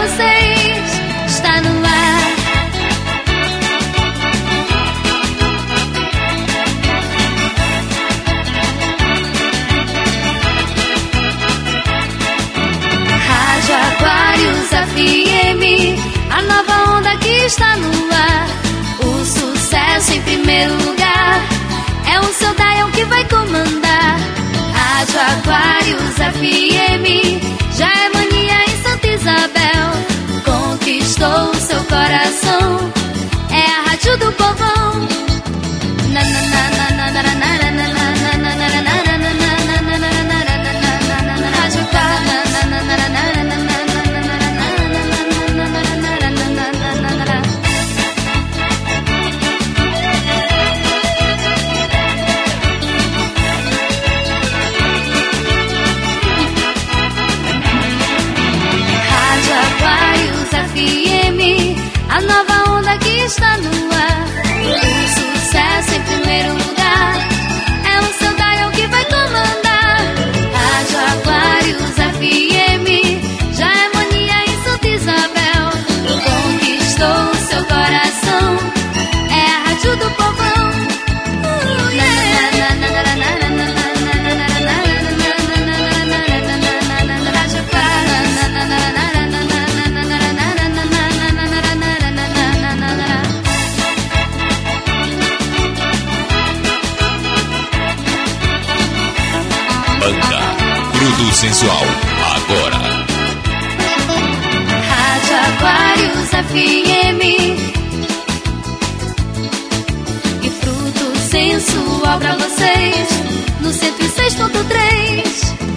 vocês. Está no ar. Rádio Aquários FM, a nova onda que está no ar. O sucesso em primeiro lugar, é o seu dial que vai comandar. Rádio Aquários FM, já é mania em Santa Isabel. Conquistou o seu coração, é a rádio do povão. A nova onda que está no ar. O sucesso em primeiro lugar, é o seu dial que vai comandar. Rádio Aquários FM, já é mania em Santa Isabel. Conquistou o seu coração, é a rádio do povão. Fruto sensual, agora. Rádio Aquários FM e fruto sensual pra vocês no 106.3.